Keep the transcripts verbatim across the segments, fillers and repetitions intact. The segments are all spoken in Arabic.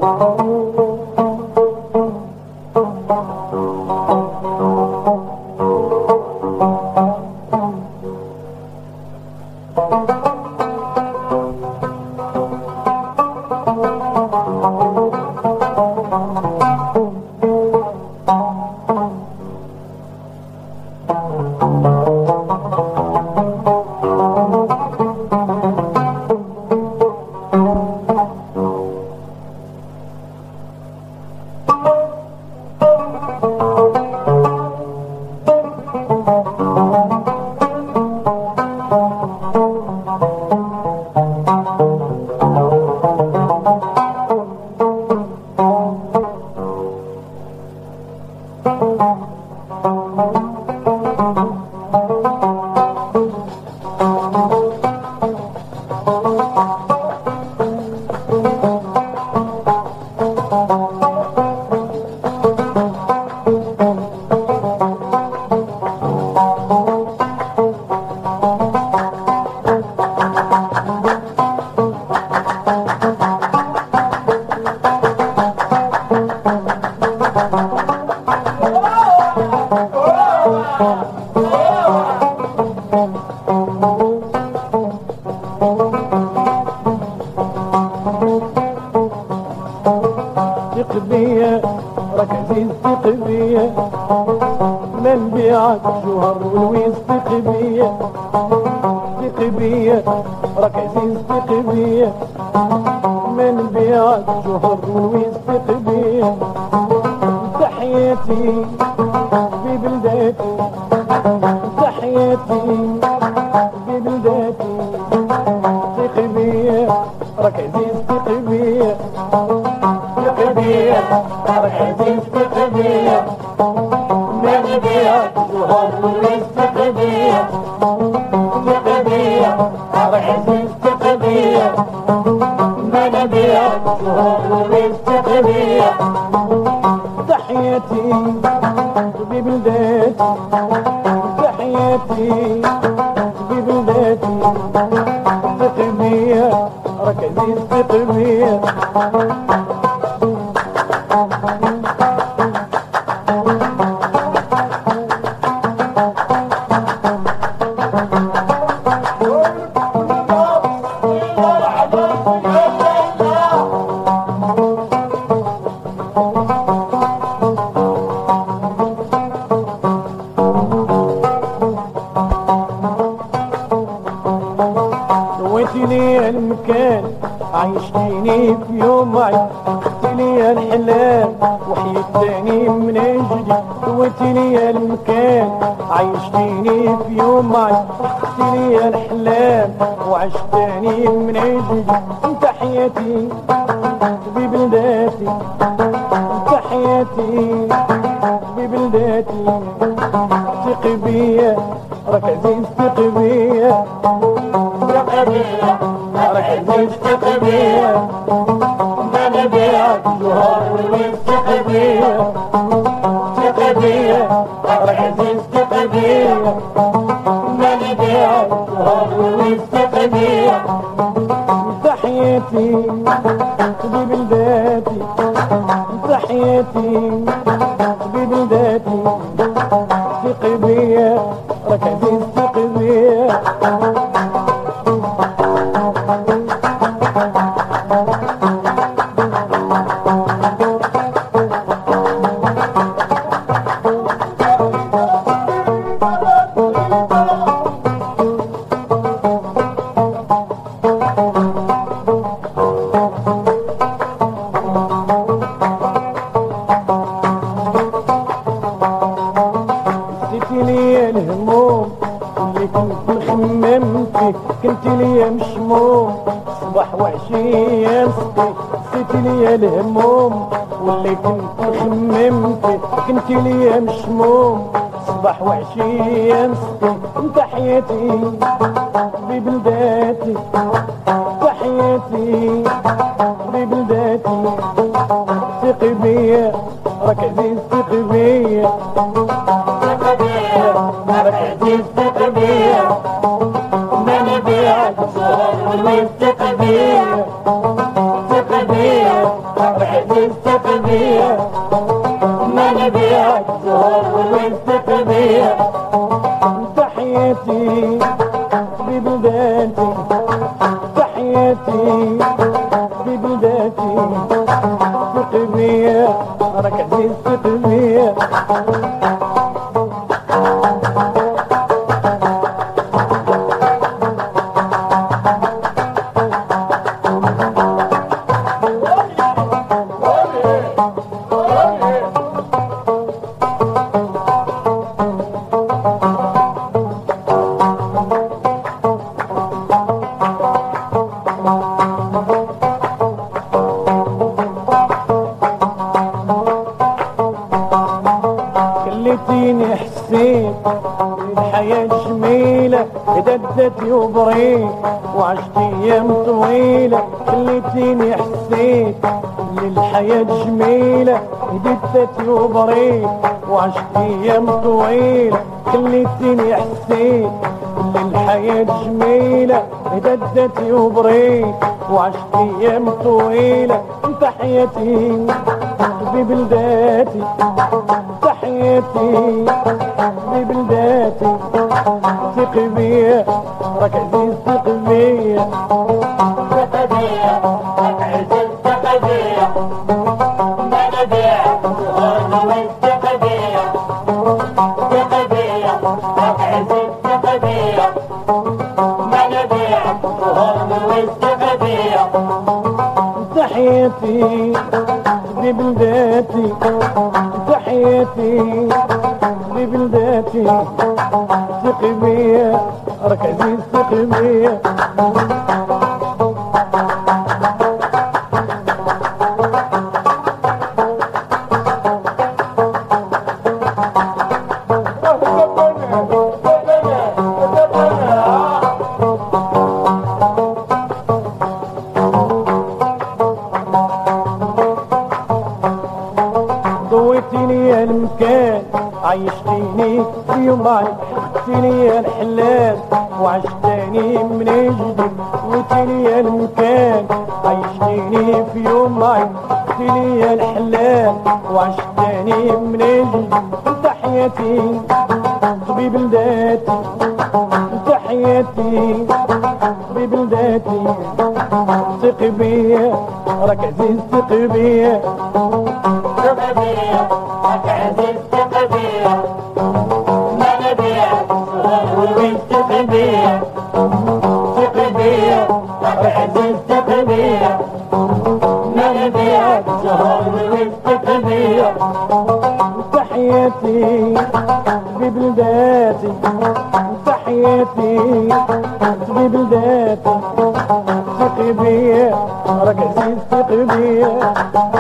ثق بيا راك عزيز ثق بيا ما نبيعك جوهر ولويز ثق بيا ثق بيا راك عزيز ثق بيا ما نبيعك جوهر ولويز ثق بيا تحياتي في بلداتي تحياتي في بلداتي ثق بيا راك عزيز ثق بيا ثق بيا راك عزيز ثق بيا ما نبيعك جوهر ولويز ثق بيا ثق بيا راك عزيز ثق بيا ما نبيعك جوهر ولويز ثق بيا تحياتي في بلداتي تحياتي في بلداتي ثق بيا راك عزيز ثق بيا لي المكان عيشتيني في يوم عيد لي الحلال وحيدتني من جديد دويتي لي المكان عيشتيني في يوم عيد لي الحلال وعشتني من جديد تحياتي في بلداتي تحياتي في بلداتي ثق بيا راك عزيز ثق بيا ثق بيا راك عزيز ثق بيا ما نبيعك جوهر ولويز ثق بيا ثق بيا راك عزيز ثق بيا ما نبيعك جوهر ولويز ثق بيا تحياتي في بلداتي تحياتي في بلداتي ثق بيا راك عزيز ثق بيا لي الهموم اللي كنت مخمم فيه كنت لي مشموم صباح وعشية نسقي نسيت لي الهموم واللي كنت مخمم فيه كنت لي مشموم صباح وعشية نسقي تحياتي في بلداتي تحياتي في بلداتي ثق بيا راك عزيز ثق بيا راك عزيز ثق بيا ما نبيعك جوهر ولويز ثق بيا ثق بيا ركز ثق بيا ما نبيعك زهور وثق بيا تحياتي ببلداتي تحياتي ببلداتي ثق بيا ركز ثق بيا خليتيني حسيت الحياة جميلة هددتي وبريت وعشت ايام طويلة خليتيني حسيت للحياة جميلة هددتي وبريت وعشت ايام طويلة خليتيني حسيت للحياة جميلة هددتي وبريت وعشت ايام طويلة تحياتي ببلداتي تحياتي ببلداتي ثق بيا راك عزيز ثق بيا ثق بيا راك عزيز ثق بيا ما نبيعك زهور وثق بيا ثق بيا راك عزيز ثق بيا ما نبيعك زهور وثق بيا تحياتي ببلداتي تحياتي ببلداتي ثق بيا راك عزيز ثق بيا ضويتيني يا المكان عيشتيني في يوم حطيني يا الحلال وعشتاني من جديد ضويتيني يا المكان عيشتيني في يوم حطيني يا الحلال وعشتاني من جديد تحياتي ببلداتي تحياتي ببلداتي ثق بيا راك عزيز ثق بيا ثق بيا راك عزيز ثق بيا ما نبيعك زهور وثق بيا ثق بيا راك عزيز ثق بيا ما نبيعك زهور وثق بيا تحياتي ببلداتي تحياتي ببلداتي ثق بيا راك عزيز ثق بيا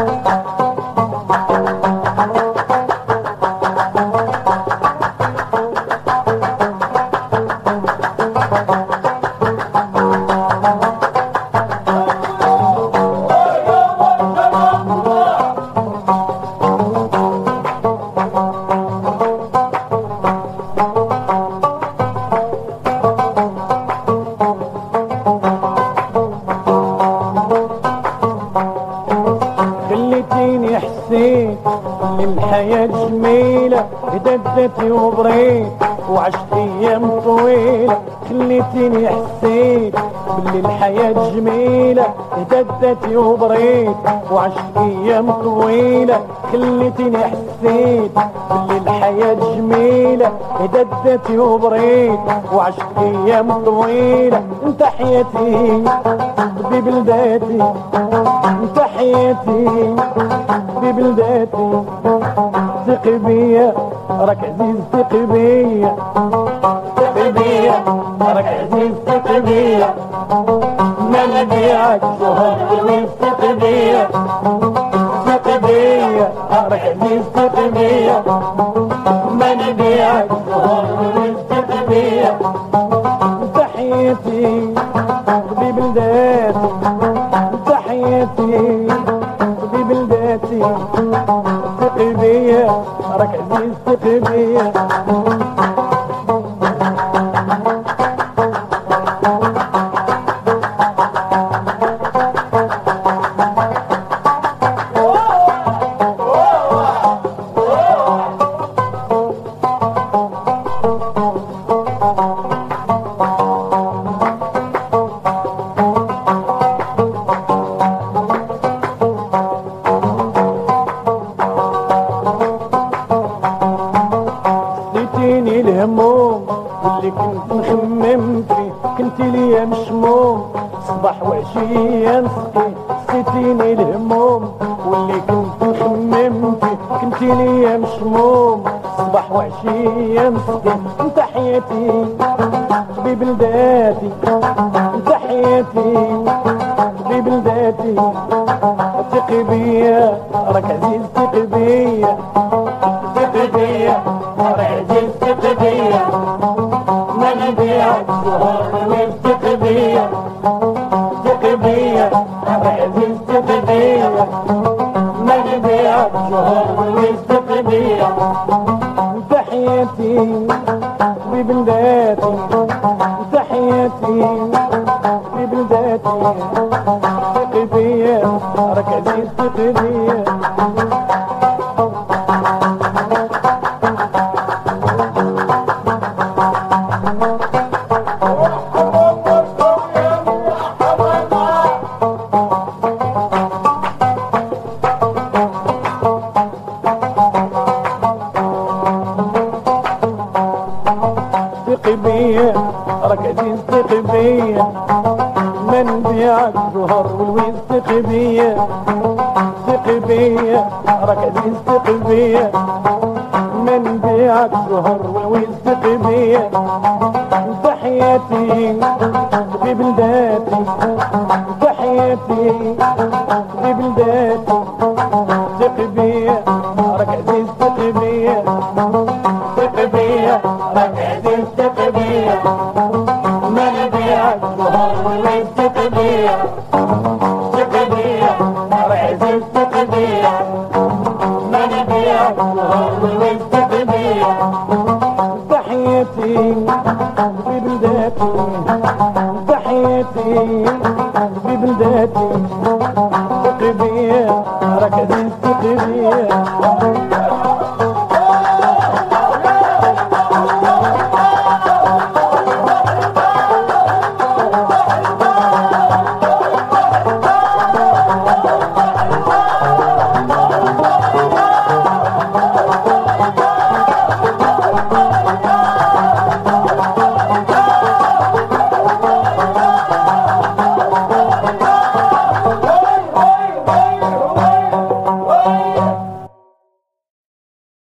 خليتيني حسيت للحياة جميلة هددتي وبريت وعشت ايام طويلة خليتيني حسيت باللي الحياة جميلة هددتي وبريت وعشت ايام طويلة خليتيني حسيت باللي الحياة جميلة هددتي وبريت وعشت ايام طويلة تحياتي ببلداتي تحياتي ببلداتي ثق بيا راك عزيز ثق بيا ثق بيا راك عزيز ثق بيا ما نبيعك زهور ثق بيا ثق بيا راك عزيز ثق بيا ما نبيعك زهور ثق بيا تحياتي ببلداتي تحياتي ببلداتي ثق بيا راك عزيز ثق بيا وعشية نسقي سقيتيني الهموم واللي كنت خممتي كنتيني يا مشموم صباح وعشية نسقي انت حياتي ببلداتي انت حياتي ببلداتي ثقي بيا راك عزيز ثقي بيا ثقي بيا راك عزيز ثقي بيا ما نبيعك زهور وثقي بيا ثقي بيا راك عزيز ثقي بيا ما نبيعك زهور وثقي بيا انت حياتي ببلداتي انت حياتي ببلداتي ثقي بيا راك عزيز ثقي بيا ثقي بيا راك عزيز ثقي بيا ما نبيعك زهر والويز ثقي بيا ثقي بيا راك عزيز ثقي بيا ما نبيعك زهر والويز ثقي بيا انت حياتي ببلداتي انت حياتي ببلداتي ثقي بيا راك عزيز ثقي بيا ثقي بيا راك عزيز ثقي بيا ما نبيعك زهور وثقي بيا ثقي بيا راك عزيز ثقي بيا ما نبيعك زهور وثقي بيا انت حياتي ببلداتي انت حياتي ببلداتي ثقي بيا راك عزيز ثقي بيا